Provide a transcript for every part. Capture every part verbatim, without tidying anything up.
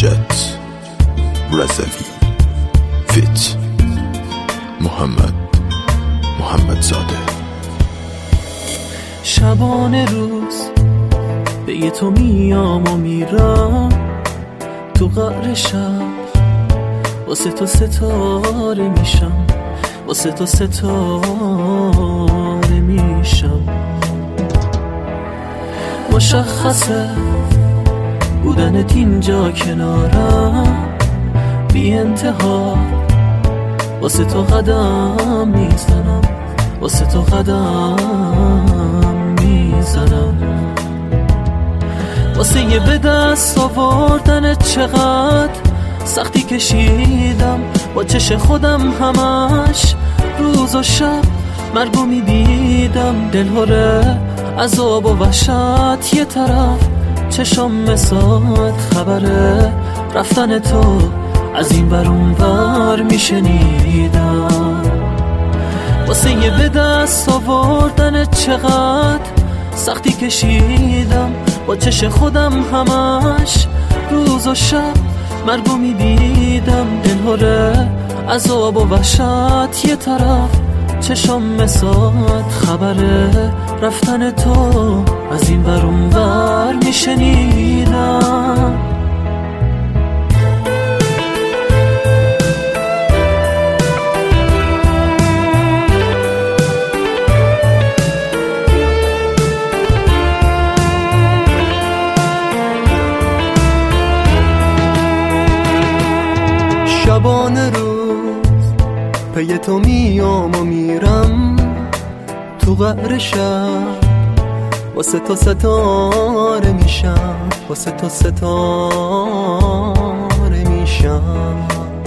حجت رضوی فیت محمد محمد زاده. شبانه روز به یه تو میام و میرم تو قعر شب، واسه تو ستاره میشم، واسه تو ستاره میشم. مشخصه بودنت اینجا کنارم بی انتها، واسه تو قدم میزنم، واسه تو قدم میزنم. واسه یه به دست آوردنت چقدر سختی کشیدم، با چش خودم همش روز و شب مرگو میدیدم. دلهره عذاب و وحشت یه طرف، چشم مسات خبره رفتن تو از این ور اون ور میشنیدم. واسه یه به دست آوردنت چقدر سختی کشیدم، با چش خودم همش روز و شب مرگو میدیدم. دلهره عذاب و وحشت یه طرف، چشم مسات خبره رفتن تو از این ور اون ور میشنیدم. شبانه روز پی تو میام و میرم تو قعر شب، واسه تو ستاره میشم، واسه تو ستاره میشم.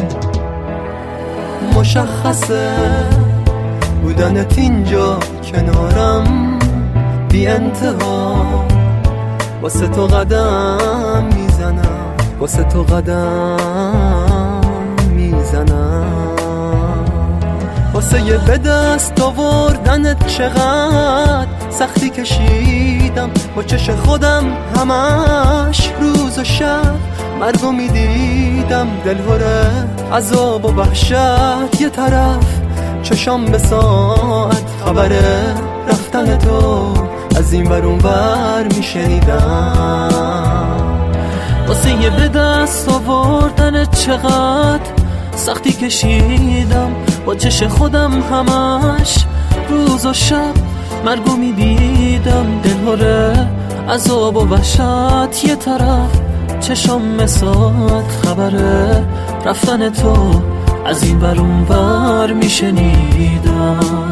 مشخصه بودنت اینجا کنارم بی انتها، واسه تو قدم میزنم، واسه تو قدم میزنم. واسه یه به دست آوردنت چقدر سختی کشیدم، با چش خودم همش روز و شب مرگو میدیدم. دلهره عذاب و وحشت یه طرف، چشام به ساعت خبره رفتن تو از این ور اون ور میشنیدم. واسه یه به دست آوردنت چقدر سختی کشیدم، با چش خودم همش روز و شب مرگو میدیدم. دلهره عذاب و وحشت یه طرف، چشم مسات خبره رفتن تو از این ور اون ور میشنیدم.